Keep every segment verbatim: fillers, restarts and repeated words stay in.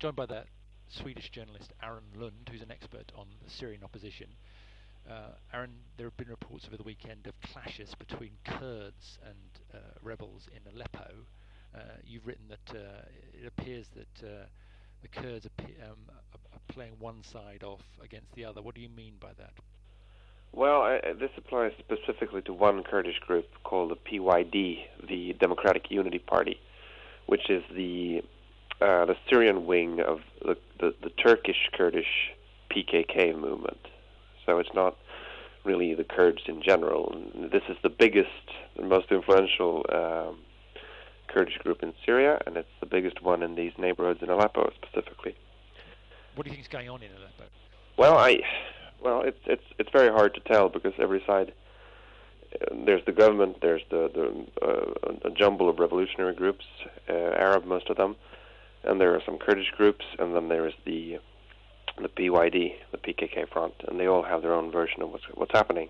joined by that Swedish journalist Aaron Lund, who's an expert on the Syrian opposition. Uh, Aaron, there have been reports over the weekend of clashes between Kurds and uh, rebels in Aleppo. Uh, you've written that uh, it appears that uh, the Kurds are, um, are playing one side off against the other. What do you mean by that? Well, I, this applies specifically to one Kurdish group called the P Y D, the Democratic Unity Party, which is the uh, the Syrian wing of the, the, the Turkish Kurdish P K K movement. So it's not really the Kurds in general. This is the biggest and most influential um, Kurdish group in Syria, and it's the biggest one in these neighborhoods in Aleppo specifically. What do you think is going on in Aleppo? Well, I, well, it's it's it's very hard to tell because every side, uh, there's the government, there's the the uh, a jumble of revolutionary groups, uh, Arab most of them, and there are some Kurdish groups, and then there is the the P Y D, the P K K front, and they all have their own version of what's what's happening.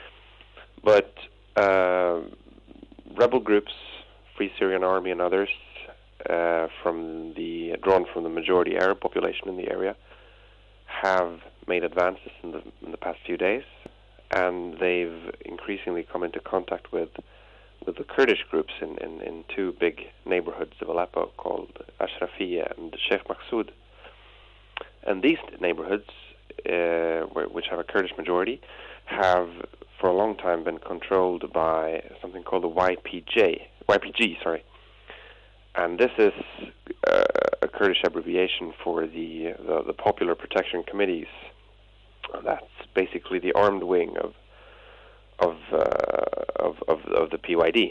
But uh, rebel groups, Free Syrian Army and others, uh, from the drawn from the majority Arab population in the area, have made advances in the in the past few days, and they've increasingly come into contact with with the Kurdish groups in, in, in two big neighborhoods of Aleppo called Ashrafiyya and Sheikh Maksud. And these neighborhoods, uh, which have a Kurdish majority, have for a long time been controlled by something called the Y P J, Y P G, sorry. And this is uh, a Kurdish abbreviation for the, the the Popular Protection Committees. That's basically the armed wing of of uh, of, of of the P Y D.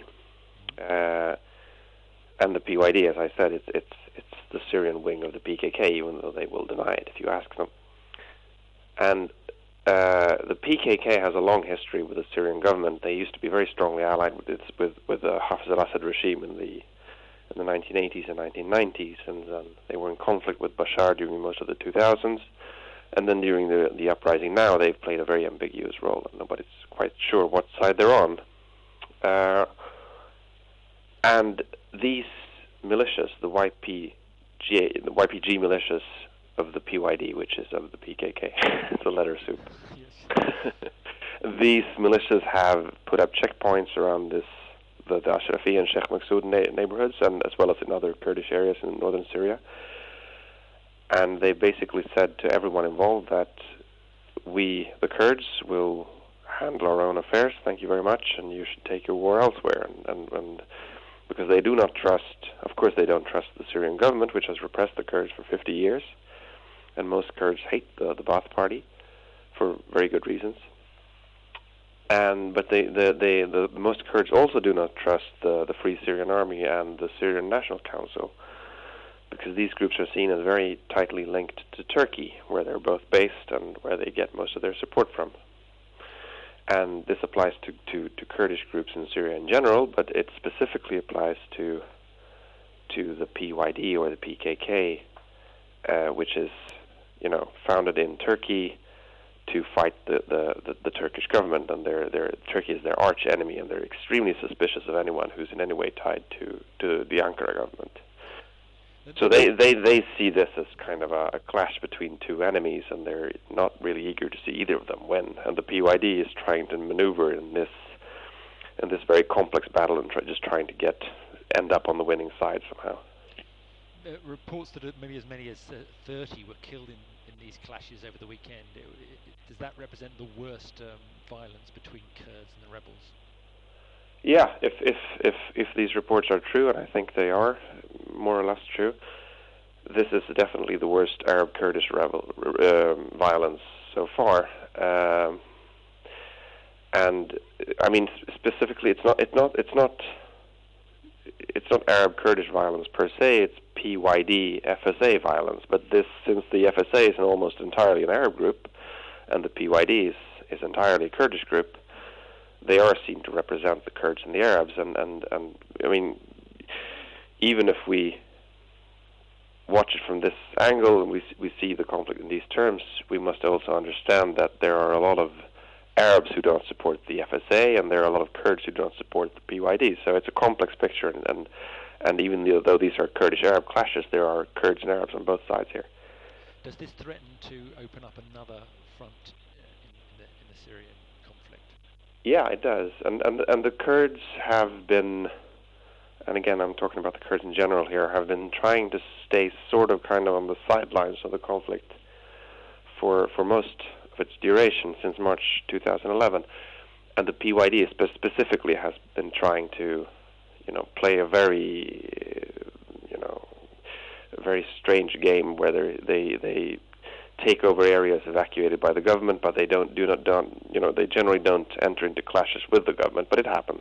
Uh, and the P Y D, as I said, it's it's it's the Syrian wing of the P K K, even though they will deny it if you ask them. And uh, the P K K has a long history with the Syrian government. They used to be very strongly allied with its, with with the Hafez al-Assad regime in the in the nineteen eighties and nineteen nineties, and um, they were in conflict with Bashar during most of the two thousands. And then during the the uprising now, they've played a very ambiguous role, and nobody's quite sure what side they're on. Uh, and these militias, the Y P G, the Y P G militias of the P Y D, which is of the P K K, it's a letter soup. Yes. These militias have put up checkpoints around this, the, the Ashrafiyya and Sheikh Maksud na- neighborhoods, and as well as in other Kurdish areas in northern Syria. And they basically said to everyone involved that we, the Kurds, will handle our own affairs, thank you very much, and you should take your war elsewhere. And, and, and because they do not trust, of course they don't trust the Syrian government, which has repressed the Kurds for fifty years, and most Kurds hate the, the Ba'ath Party for very good reasons. And but they, the, they, the most Kurds also do not trust the, the Free Syrian Army and the Syrian National Council, because these groups are seen as very tightly linked to Turkey, where they're both based and where they get most of their support from. And this applies to, to, to Kurdish groups in Syria in general, but it specifically applies to to the P Y D or the P K K, uh, which is, you know, founded in Turkey to fight the, the, the, the Turkish government, and they're, they're, Turkey is their arch enemy, and they're extremely suspicious of anyone who's in any way tied to, to the Ankara government. So they, they, they see this as kind of a, a clash between two enemies, and they're not really eager to see either of them win. And the P Y D is trying to maneuver in this in this very complex battle and try, just trying to get end up on the winning side somehow. Uh, reports that maybe as many as uh, thirty were killed in, in these clashes over the weekend. It, it, does that represent the worst um, violence between Kurds and the rebels? Yeah, if if if if these reports are true, and I think they are more or less true, this is definitely the worst Arab Kurdish rebel uh, violence so far. Um, and I mean, specifically, it's not it's not it's not it's not Arab Kurdish violence per se. It's P Y D F S A violence. But this, since the F S A is almost entirely an Arab group, and the P Y D is, is entirely a Kurdish group, they are seen to represent the Kurds and the Arabs, and, and, and I mean, even if we watch it from this angle and we we see the conflict in these terms, we must also understand that there are a lot of Arabs who don't support the F S A, and there are a lot of Kurds who don't support the P Y D. So it's a complex picture, and and, And even though these are Kurdish-Arab clashes, there are Kurds and Arabs on both sides here. Does this threaten to open up another front uh, in, in, the, in the Syrian conflict? Yeah, it does. And, and, and the Kurds have been, and again I'm talking about the Kurds in general here, have been trying to stay sort of kind of on the sidelines of the conflict for, for most of its duration since March two thousand eleven. And the P Y D spe- specifically has been trying to, you know, play a very, you know, a very strange game where they they take over areas evacuated by the government, but they don't do not don't you know they generally don't enter into clashes with the government, but it happens.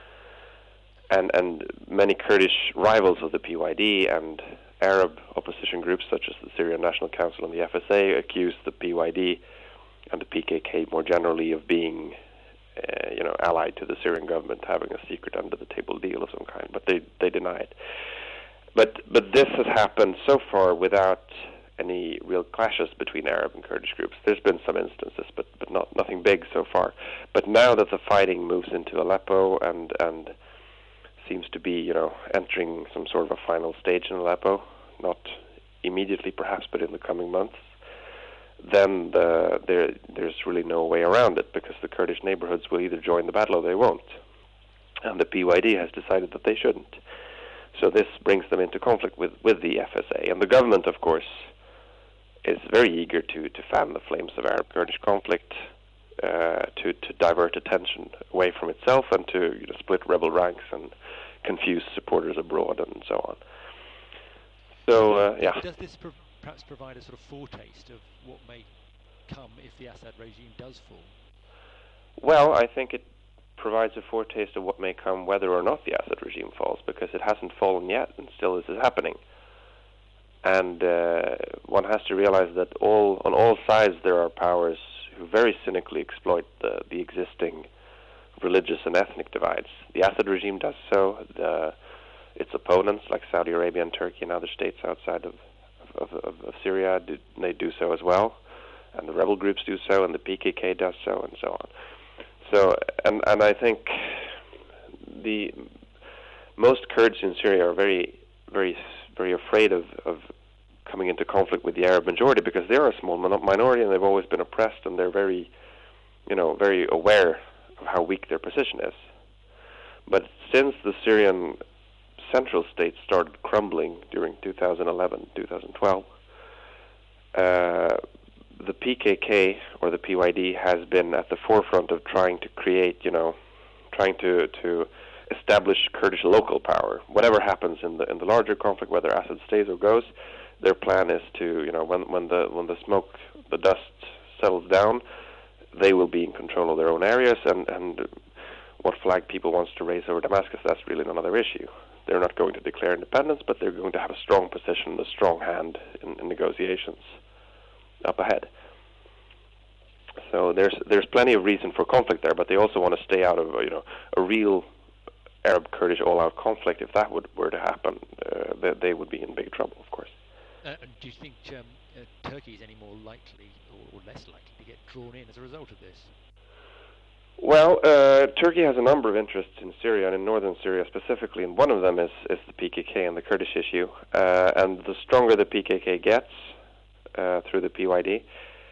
And and many Kurdish rivals of the P Y D and Arab opposition groups such as the Syrian National Council and the F S A accuse the P Y D and the P K K more generally of being Uh, you know, allied to the Syrian government, having a secret under-the-table deal of some kind, but they they deny it. But but this has happened so far without any real clashes between Arab and Kurdish groups. There's been some instances, but but not nothing big so far. But now that the fighting moves into Aleppo and and seems to be, you know, entering some sort of a final stage in Aleppo, not immediately perhaps, but in the coming months, then the, there, there's really no way around it, because the Kurdish neighborhoods will either join the battle or they won't. And the P Y D has decided that they shouldn't. So this brings them into conflict with, with the F S A. And the government, of course, is very eager to, to fan the flames of Arab-Kurdish conflict, uh, to, to divert attention away from itself and to, you know, split rebel ranks and confuse supporters abroad and so on. So, uh, yeah. Does this pro- perhaps provide a sort of foretaste of what may come if the Assad regime does fall? Well, I think it provides a foretaste of what may come whether or not the Assad regime falls, because it hasn't fallen yet and still this is happening. And uh, one has to realize that all on all sides there are powers who very cynically exploit the, the existing religious and ethnic divides. The Assad regime does so. The, its opponents, like Saudi Arabia and Turkey and other states outside of Of, of, of Syria, do, they do so as well, and the rebel groups do so, and the P K K does so, and so on. So, and and I think the most Kurds in Syria are very, very, very afraid of, of coming into conflict with the Arab majority, because they are a small minority and they've always been oppressed, and they're very, you know, very aware of how weak their position is. But since the Syrian central state started crumbling during two thousand eleven, two thousand twelve, uh, the P K K or the P Y D has been at the forefront of trying to create, you know, trying to to establish Kurdish local power. Whatever happens in the in the larger conflict, whether Assad stays or goes, their plan is to, you know, when when the when the smoke, the dust settles down, they will be in control of their own areas, and and what flag people wants to raise over Damascus, that's really none of their issue. They're not going to declare independence, but they're going to have a strong position, a strong hand in, in negotiations up ahead. So there's there's plenty of reason for conflict there, but they also want to stay out of, you know, a real Arab-Kurdish all-out conflict. If that would were to happen, uh, they, they would be in big trouble, of course. Uh, do you think um, uh, Turkey is any more likely or, or less likely to get drawn in as a result of this? Well, uh, Turkey has a number of interests in Syria and in northern Syria specifically, and one of them is, is the P K K and the Kurdish issue. Uh, and the stronger the P K K gets uh, through the P Y D,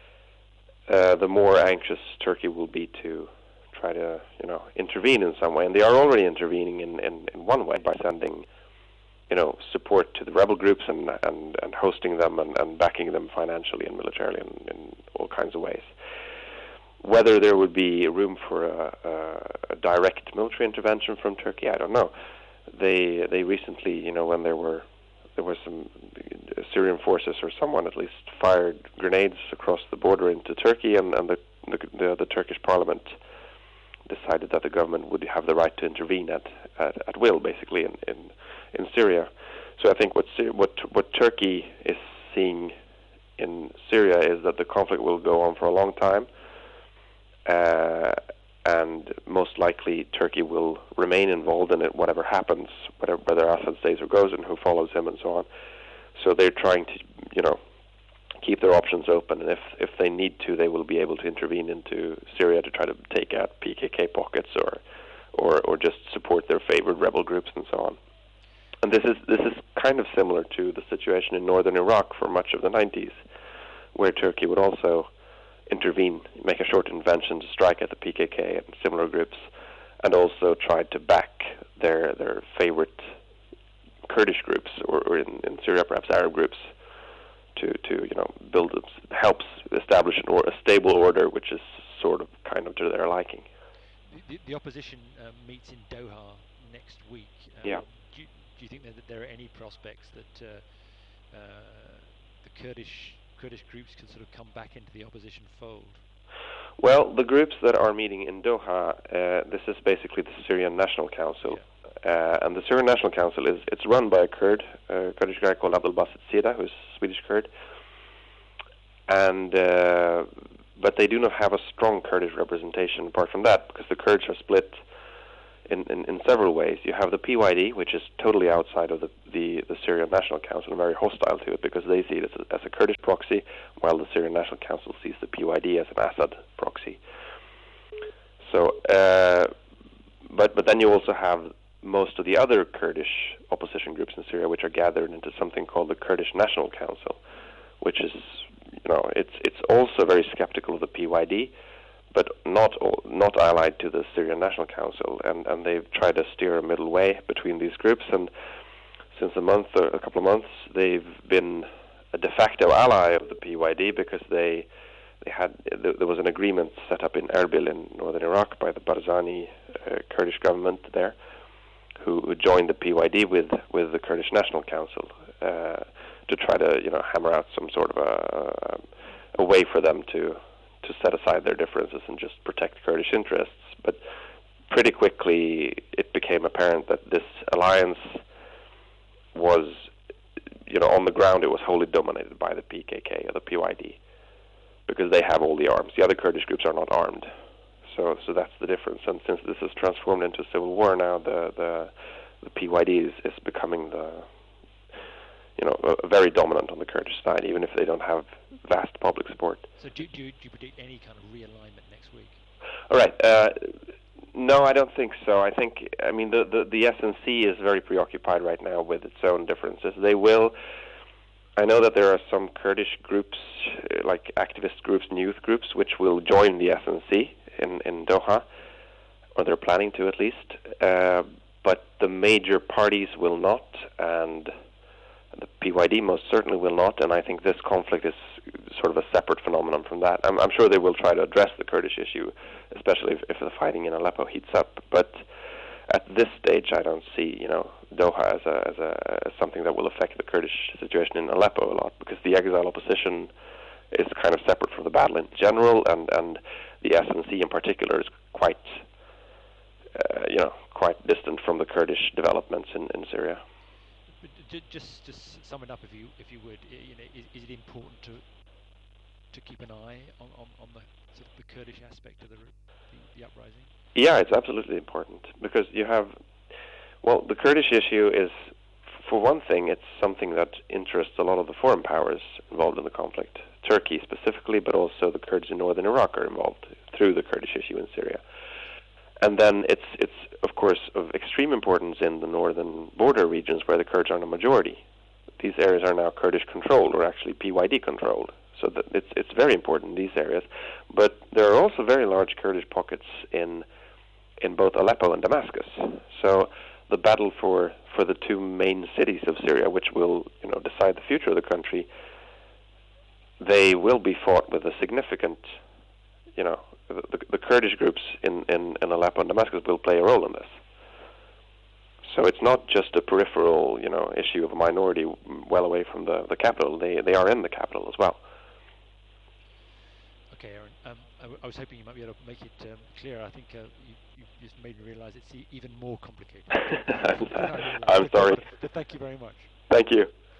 uh, the more anxious Turkey will be to try to, you know, intervene in some way. And they are already intervening in, in, in one way by sending, you know, support to the rebel groups and and, and hosting them and, and backing them financially and militarily in, in all kinds of ways. Whether there would be room for a, a, a direct military intervention from Turkey, I don't know. They they recently, you know, when there were there were some Syrian forces or someone at least fired grenades across the border into Turkey, and, and the, the the the Turkish parliament decided that the government would have the right to intervene at at, at will, basically in, in in Syria. So I think what what what Turkey is seeing in Syria is that the conflict will go on for a long time. Uh, and most likely Turkey will remain involved in it, whatever happens, whatever, whether Assad stays or goes, and who follows him, and so on. So they're trying to, you know, keep their options open, and if if they need to, they will be able to intervene into Syria to try to take out P K K pockets, or or or just support their favored rebel groups and so on. And this is this is kind of similar to the situation in northern Iraq for much of the nineties, where Turkey would also intervene, make a short intervention to strike at the P K K and similar groups, and also tried to back their their favorite Kurdish groups, or, or in, in Syria perhaps Arab groups, to, to you know build helps establish an or, a stable order, which is sort of kind of to their liking. The, the, the opposition uh, meets in Doha next week. Um, yeah. Do you, do you think that there are any prospects that uh, uh, the Kurdish Kurdish groups can sort of come back into the opposition fold? Well, the groups that are meeting in Doha, uh, this is basically the Syrian National Council. Yeah. Uh, and the Syrian National Council is it's run by a Kurd, a Kurdish guy called Abdul Basit Sida, who's Swedish Kurd. And uh, but they do not have a strong Kurdish representation apart from that, because the Kurds are split in, in, in several ways. You have the P Y D, which is totally outside of the, the, the Syrian National Council and very hostile to it, because they see it as a, as a Kurdish proxy, while the Syrian National Council sees the P Y D as an Assad proxy. So, uh, but but then you also have most of the other Kurdish opposition groups in Syria, which are gathered into something called the Kurdish National Council, which is, you know, it's it's also very skeptical of the P Y D, but not not allied to the Syrian National Council, and and they've tried to steer a middle way between these groups. And since a month or a couple of months, they've been a de facto ally of the P Y D, because they they had there was an agreement set up in Erbil in northern Iraq by the Barzani uh, Kurdish government there, who, who joined the P Y D with with the Kurdish National Council uh, to try to you know hammer out some sort of a, a way for them to to set aside their differences and just protect Kurdish interests. But pretty quickly it became apparent that this alliance was, you know, on the ground it was wholly dominated by the P K K or the P Y D, because they have all the arms. The other Kurdish groups are not armed. So, so that's the difference. And since this has transformed into a civil war now, the the, the P Y D is, is becoming the, you know, uh, very dominant on the Kurdish side, even if they don't have vast public support. So, do, do, do you predict any kind of realignment next week? All right. Uh, no, I don't think so. I think, I mean, the, the the S N C is very preoccupied right now with its own differences. They will. I know that there are some Kurdish groups, uh, like activist groups and youth groups, which will join the S N C in, in Doha, or they're planning to at least, uh, but the major parties will not, and the P Y D most certainly will not, and I think this conflict is sort of a separate phenomenon from that. I'm, I'm sure they will try to address the Kurdish issue, especially if, if the fighting in Aleppo heats up, but at this stage I don't see, you know, Doha as a, as a as something that will affect the Kurdish situation in Aleppo a lot, because the exile opposition is kind of separate from the battle in general, and, and the S N C in particular is quite, uh, you know, quite distant from the Kurdish developments in, in Syria. But j- just just sum it up, if you if you would, you know, is, is it important to to keep an eye on, on, on the sort of the Kurdish aspect of the, the the uprising? Yeah, it's absolutely important, because you have, well, the Kurdish issue is, for one thing, it's something that interests a lot of the foreign powers involved in the conflict. Turkey specifically, but also the Kurds in northern Iraq are involved through the Kurdish issue in Syria. And then it's, it's of course, of extreme importance in the northern border regions where the Kurds are in a majority. These areas are now Kurdish-controlled, or actually P Y D-controlled. So that it's it's very important in these areas. But there are also very large Kurdish pockets in in both Aleppo and Damascus. So the battle for, for the two main cities of Syria, which will, you know, decide the future of the country, they will be fought with a significant, you know, the, the Kurdish groups in, in, in Aleppo and Damascus will play a role in this. So it's not just a peripheral, you know, issue of a minority well away from the, the capital. They they are in the capital as well. Okay, Aaron. Um, I, w- I was hoping you might be able to make it um, clearer. I think uh, you, you've just made me realise it's e- even more complicated. I'm sorry. But thank you very much. Thank you.